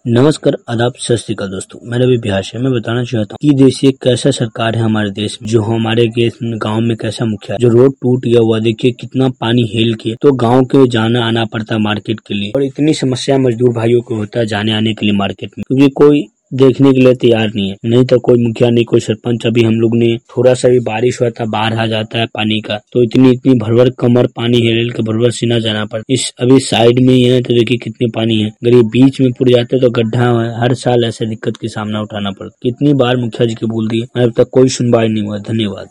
नमस्कार, आदाब, सत श्री अकाल दोस्तों। मेरा भी बिहार से मैं बताना चाहता हूँ कि देखिए कैसा सरकार है हमारे देश में। जो हमारे गांव में कैसा मुखिया है, जो रोड टूट गया हुआ देखिए कितना पानी हेल के तो गांव के जाना आना पड़ता है मार्केट के लिए। और इतनी समस्या मजदूर भाइयों को होता है जाने आने के लिए मार्केट में, क्योंकि कोई देखने के लिए तैयार नहीं है। नहीं तो कोई मुखिया नहीं, कोई सरपंच। अभी हम लोग ने थोड़ा सा भी बारिश हुआ था, बाढ़ आ जाता है पानी का, तो इतनी भरभर कमर पानी हेल के भरभर सीना जाना पड़ता। इस अभी साइड में ही है तो देखिए कितनी पानी है। अगर ये बीच में पुर जाते तो गड्ढा है। हर साल ऐसे दिक्कत की सामना उठाना पड़ता। कितनी बार मुखिया जी को बोल दिए, अब तक कोई सुनवाई नहीं हुआ। धन्यवाद।